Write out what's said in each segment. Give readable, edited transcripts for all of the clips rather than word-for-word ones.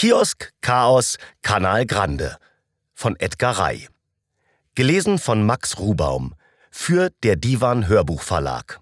Kiosk, Chaos, Kanal Grande von Edgar Rey. Gelesen von Max Rubaum für der Divan Hörbuchverlag.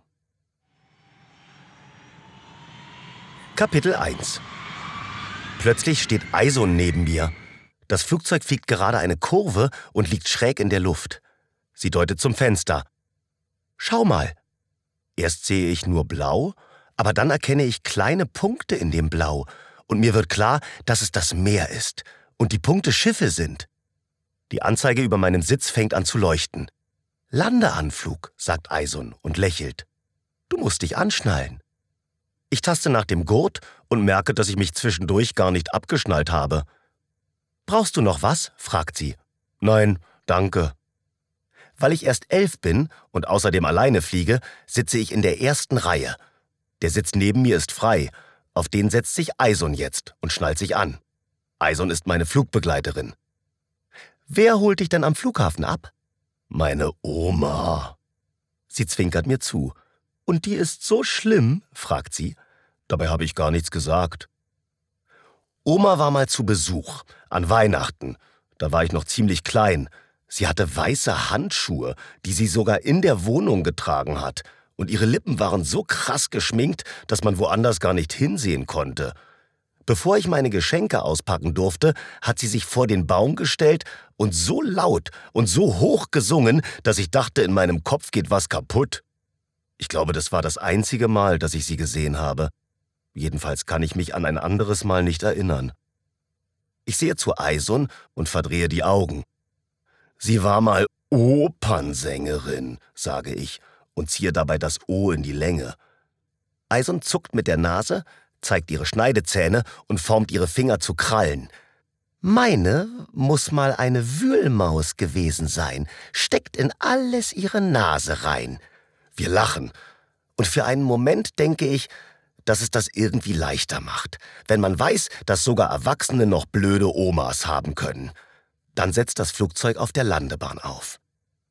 Kapitel 1. Plötzlich steht Eison neben mir. Das Flugzeug fliegt gerade eine Kurve und liegt schräg in der Luft. Sie deutet zum Fenster. Schau mal. Erst sehe ich nur blau, aber dann erkenne ich kleine Punkte in dem Blau und mir wird klar, dass es das Meer ist und die Punkte Schiffe sind. Die Anzeige über meinem Sitz fängt an zu leuchten. Landeanflug, sagt Eison und lächelt. Du musst dich anschnallen. Ich taste nach dem Gurt und merke, dass ich mich zwischendurch gar nicht abgeschnallt habe. Brauchst du noch was? Fragt sie. Nein, danke. Weil ich erst 11 bin und außerdem alleine fliege, sitze ich in der ersten Reihe. Der Sitz neben mir ist frei. Auf den setzt sich Eison jetzt und schnallt sich an. Eison ist meine Flugbegleiterin. Wer holt dich denn am Flughafen ab? Meine Oma. Sie zwinkert mir zu. Und die ist so schlimm? Fragt sie. Dabei habe ich gar nichts gesagt. Oma war mal zu Besuch, an Weihnachten. Da war ich noch ziemlich klein. Sie hatte weiße Handschuhe, die sie sogar in der Wohnung getragen hat. Und ihre Lippen waren so krass geschminkt, dass man woanders gar nicht hinsehen konnte. Bevor ich meine Geschenke auspacken durfte, hat sie sich vor den Baum gestellt und so laut und so hoch gesungen, dass ich dachte, in meinem Kopf geht was kaputt. Ich glaube, das war das einzige Mal, dass ich sie gesehen habe. Jedenfalls kann ich mich an ein anderes Mal nicht erinnern. Ich sehe zu Eison und verdrehe die Augen. Sie war mal Opernsängerin, sage ich und ziehe dabei das O in die Länge. Eison zuckt mit der Nase, zeigt ihre Schneidezähne und formt ihre Finger zu Krallen. Meine muss mal eine Wühlmaus gewesen sein, steckt in alles ihre Nase rein. Wir lachen. Und für einen Moment denke ich, dass es das irgendwie leichter macht, wenn man weiß, dass sogar Erwachsene noch blöde Omas haben können. Dann setzt das Flugzeug auf der Landebahn auf.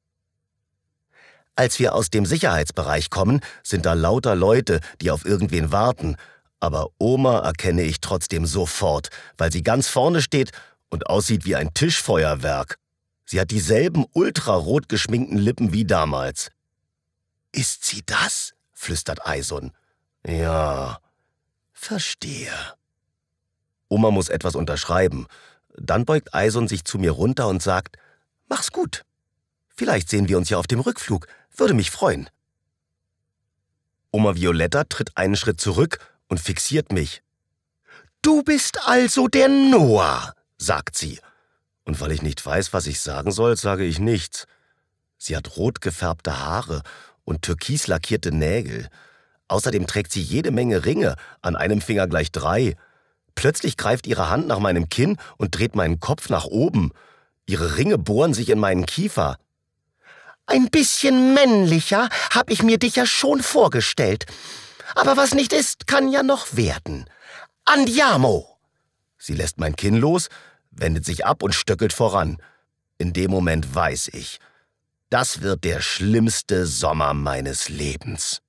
Als wir aus dem Sicherheitsbereich kommen, sind da lauter Leute, die auf irgendwen warten. Aber Oma erkenne ich trotzdem sofort, weil sie ganz vorne steht und aussieht wie ein Tischfeuerwerk. Sie hat dieselben ultrarot geschminkten Lippen wie damals. »Ist sie das?« flüstert Eison. »Ja, verstehe.« Oma muss etwas unterschreiben. Dann beugt Eison sich zu mir runter und sagt, »Mach's gut. Vielleicht sehen wir uns ja auf dem Rückflug. Würde mich freuen.« Oma Violetta tritt einen Schritt zurück und fixiert mich. »Du bist also der Noah«, sagt sie. Und weil ich nicht weiß, was ich sagen soll, sage ich nichts. Sie hat rot gefärbte Haare und türkis lackierte Nägel. Außerdem trägt sie jede Menge Ringe, an einem Finger gleich 3. Plötzlich greift ihre Hand nach meinem Kinn und dreht meinen Kopf nach oben. Ihre Ringe bohren sich in meinen Kiefer. »Ein bisschen männlicher hab ich mir dich ja schon vorgestellt. Aber was nicht ist, kann ja noch werden. Andiamo!« Sie lässt mein Kinn los, wendet sich ab und stöckelt voran. In dem Moment weiß ich, das wird der schlimmste Sommer meines Lebens.